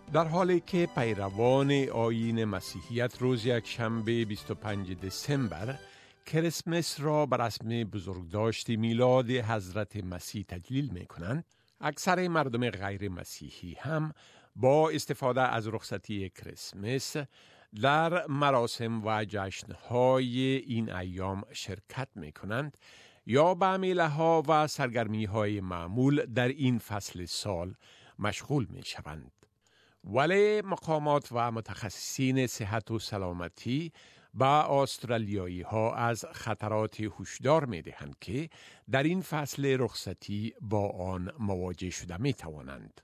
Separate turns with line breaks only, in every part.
در حالی که پیروان آیین مسیحیت روز یکشنبه 25 دسامبر کریسمس را به رسم بزرگداشت میلاد حضرت مسیح تجلیل می کنند، اکثر مردم غیر مسیحی هم با استفاده از رخصتی کریسمس در مراسم و جشنهای این ایام شرکت می کنند یا به میله‌ها و سرگرمی‌های معمول در این فصل سال مشغول می شوند. ولی مقامات و متخصصین صحت و سلامتی به استرالیایی ها از خطرات هشدار می دهند که در این فصل رخصتی با آن مواجه شده می توانند.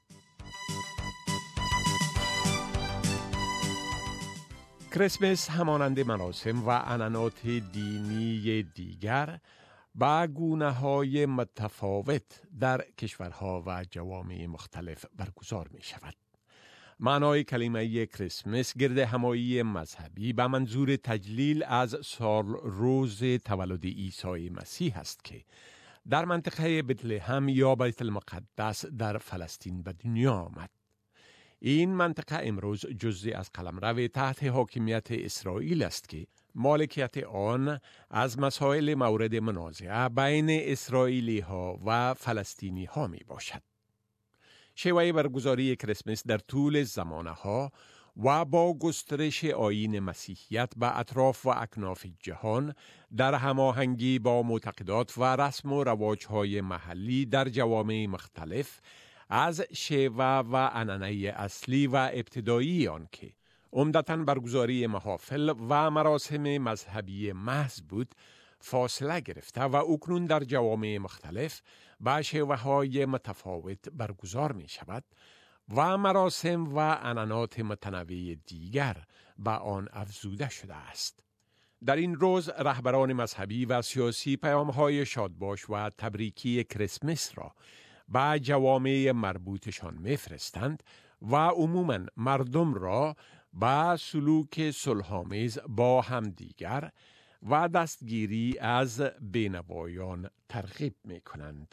کریسمس همانند مراسم و عنعنات دینی دیگر با گونه‌های متفاوت در کشورها و جوامع مختلف برگزار می شود. معنای کلمه کریسمس گرد همایی مذهبی به منظور تجلیل از سال روز تولد عیسی مسیح است که در منطقه بتلهم یا بیت المقدس در فلسطین به دنیا آمد. این منطقه امروز جزئی از قلمرو تحت حاکمیت اسرائیل است که مالکیت آن از مسائل مورد منازعه بین اسرائیلی ها و فلسطینی ها می باشد. شیوه برگزاری کریسمس در طول زمانه ها و با گسترش آیین مسیحیت به اطراف و اکناف جهان در هماهنگی با معتقدات و رسم و رواج‌های محلی در جوامع مختلف از شیوه و عنعنه اصلی و ابتدایی آن که عمدتاً برگزاری محافل و مراسم مذهبی محض بود فاصله گرفته و اکنون در جوامع مختلف با شیوه‌های متفاوت برگزار می شود و مراسم و عنعنات متنوع دیگر به آن افزوده شده است. در این روز رهبران مذهبی و سیاسی پیام‌های شادباش و تبریکی کریسمس را به جوامع مربوطشان می‌فرستند و عموماً مردم را به سلوک صلح‌آمیز با همدیگر و دستگیری از بینوایان ترغیب می کنند.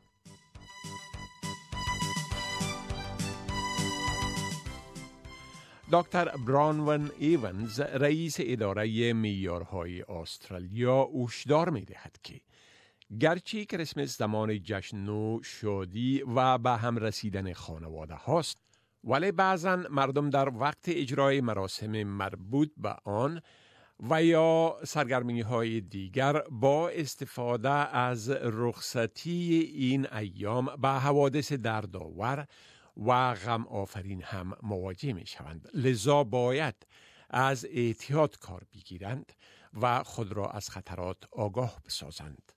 دکتر برانون ایونز رئیس اداره معیارهای استرالیا هشدار می دهد که گرچه کریسمس زمان جشن و شادی و به هم رسیدن خانواده هاست، ولی بعضاً مردم در وقت اجرای مراسم مربوط به آن و یا سرگرمی‌های دیگر با استفاده از رخصتی این ایام به حوادث دردآور و غم آفرین هم مواجه می شوند. لذا باید از احتیاط کار بگیرند و خود را از خطرات آگاه بسازند.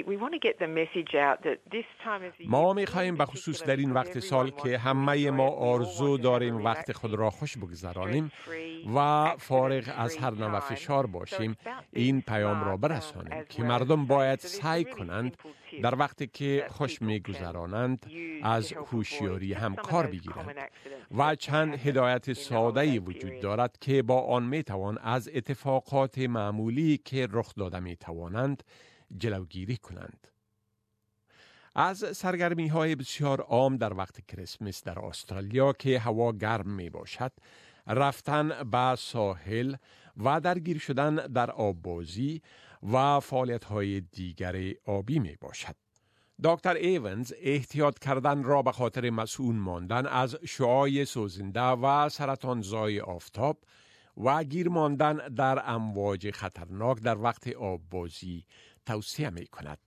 ما می‌خواهیم به خصوص در این وقت سال که همه ما آرزو داریم وقت خود را خوش بگذرانیم و فارغ از هر نوع فشار باشیم، این پیام را برسانیم که مردم باید سعی کنند در وقتی که خوش می‌گذرانند از هوشیاری هم کار بگیرند و چند هدایت ساده‌ای وجود دارد که با آن می‌توان از اتفاقات معمولی که رخ داده می‌توانند جلوگیری کنند. از سرگرمی‌های بسیار عام در وقت کریسمس در استرالیا که هوا گرم می باشد، رفتن به ساحل و درگیر شدن در آببازی و فعالیت‌های دیگر آبی می باشد. دکتر ایونز احتیاط کردن را به خاطر مسئول ماندن از شعاع سوزنده و سرطانزای آفتاب و گیر ماندن در امواج خطرناک در وقت آببازی توصیه می کند.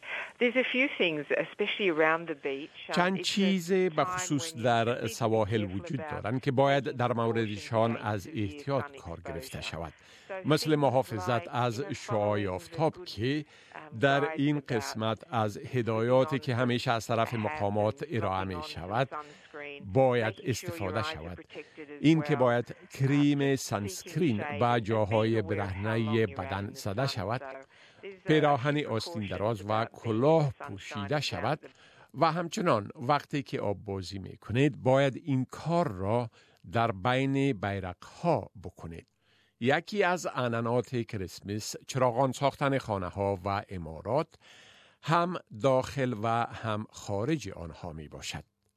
چند چیز به خصوص در سواحل وجود دارند که باید در موردشان از احتیاط کار گرفته شود، مثل محافظت از شعاع آفتاب که در این قسمت از هدایاتی که همیشه از طرف مقامات ارائه می شود باید استفاده شود. این که باید کریم سانسکرین با جاهای برهنه بدن زده شود، پیراهن آستین دراز و کلاه پوشیده شود و همچنان وقتی که آب بازی می کنید باید این کار را در بین بیرق‌ها بکنید. یکی از عنعنات کریسمس چراغان ساختن خانه ها و عمارات هم داخل و هم خارج آنها می باشد.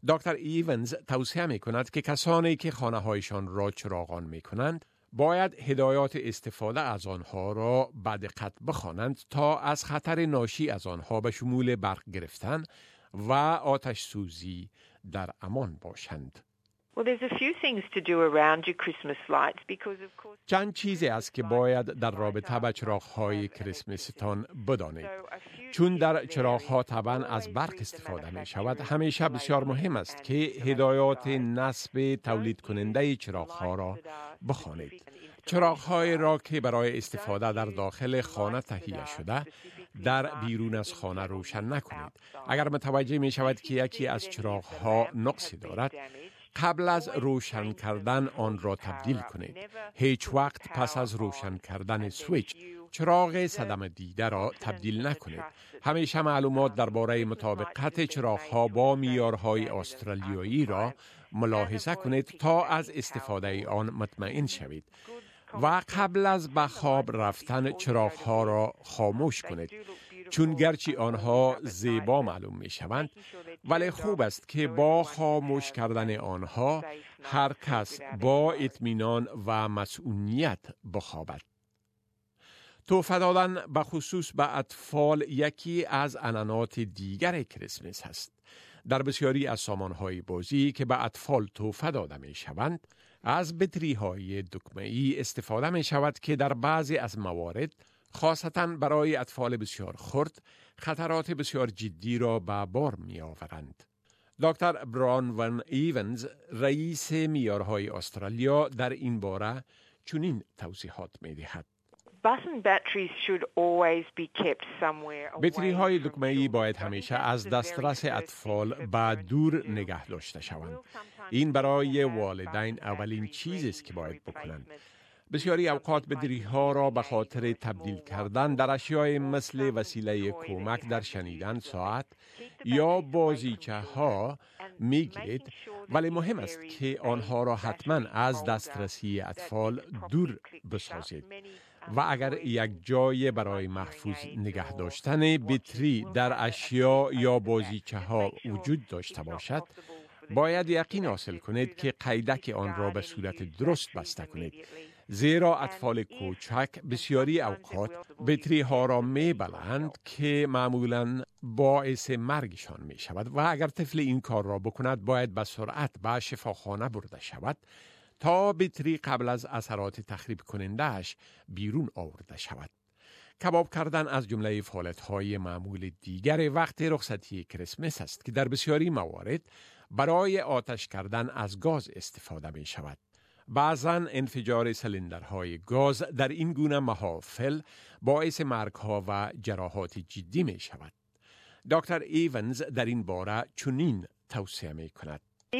دکتر ایونز توصیه می کند که کسانی که خانه هایشان را چراغان می کنند باید هدایات استفاده از آنها را به دقت بخوانند تا از خطر ناشی از آنها به شمول برق گرفتن و آتش سوزی در امان باشند.
Well, there's a few things to do around your Christmas lights because of course
چند چیزی است که باید در رابطه با چراغ‌های کریسمستان بدانید. چون در چراغ‌ها طبعاً از برق استفاده می شود، همیشه بسیار مهم است که هدایات نصب تولید کننده چراغ‌ها را بخوانید. چراغ‌های را که برای استفاده در داخل خانه تهیه شده، در بیرون از خانه روشن نکنید. اگر متوجه می شود که یکی از چراغ‌ها نقصی دارد، قبل از روشن کردن آن را تبدیل کنید. هیچ وقت پس از روشن کردن سویچ چراغ صدمه دیده را تبدیل نکنید. همیشه معلومات درباره مطابقت چراغ‌ها با معیارهای استرالیایی را ملاحظه کنید تا از استفاده آن مطمئن شوید. و قبل از به خواب رفتن چراغ‌ها را خاموش کنید. چون گرچه آنها زیبا معلوم می شوند، ولی خوب است که با خاموش کردن آنها هر کس با اطمینان و مسئولیت بخوابد. تحفه دادن به خصوص به اطفال یکی از عنعنات دیگر کریسمس است. در بسیاری از سامانهای بازی که به اطفال تحفه داده می شوند، از بطری‌های دکمه‌ای استفاده می شود که در بعضی از موارد خاصتاً برای اطفال بسیار خرد خطرات بسیار جدی را به بار می آورند. دکتر برانون ایونز، رئیس معیارهای استرالیا، در این باره چنین توضیحات می دهد. بطری‌های دکمه‌ای باید همیشه از دسترس اطفال به دور نگه داشته شوند. این برای والدین اولین چیزی است که باید بکنند. بسیاری اوقات بطری‌ها را به خاطر تبدیل کردن در اشیاء مثل وسیله کمک در شنیدن ساعت یا بازیچه‌ها می‌گیرید، ولی مهم است که آنها را حتما از دسترسی اطفال دور بسازید. و اگر یک جای برای محفوظ نگه داشتن بطری در اشیاء یا بازیچه‌ها وجود داشته باشد، باید یقین حاصل کنید که قیدک آن را به صورت درست بسته کنید. زیرا اطفال کوچک بسیاری اوقات بطری ها را می بلند که معمولاً باعث مرگشان می شود و اگر طفل این کار را بکند باید به سرعت به شفاخانه برده شود تا بطری قبل از اثرات تخریب کنندهش بیرون آورده شود. کباب کردن از جمله فعالیت‌های معمول دیگر وقت رخصتی کریسمس است که در بسیاری موارد برای آتش کردن از گاز استفاده می شود. بعضاً انفجار سیلندرهای گاز در این گونه محافل باعث مرگ‌ها و جراحات جدی می شود. دکتر ایونز در این باره چنین توصیه می کند.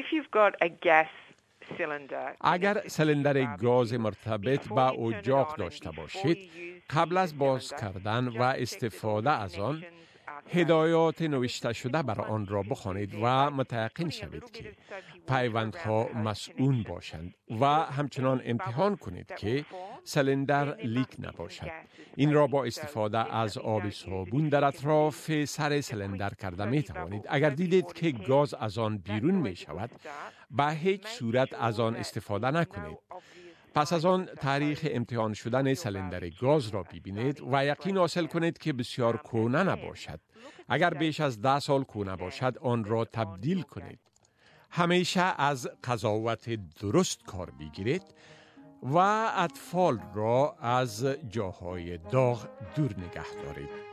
اگر سیلندر گاز مرتبط به اجاق داشته باشید، قبل از باز کردن و استفاده از آن، هدایات نوشته شده بر آن را بخوانید و متیقن شوید که پیوندها مسئول باشند و همچنان امتحان کنید که سیلندر لیک نباشد. این را با استفاده از آب صابون در اطراف سر سیلندر کرده می توانید. اگر دیدید که گاز از آن بیرون می شود، به هیچ صورت از آن استفاده نکنید. پس از آن تاریخ امتحان شدن سیلندر گاز را ببینید و یقین حاصل کنید که بسیار کهنه نباشد. اگر بیش از 10 سال کهنه باشد، آن را تبدیل کنید. همیشه از قضاوت درست کار بگیرید و اطفال را از جاهای داغ دور نگه دارید.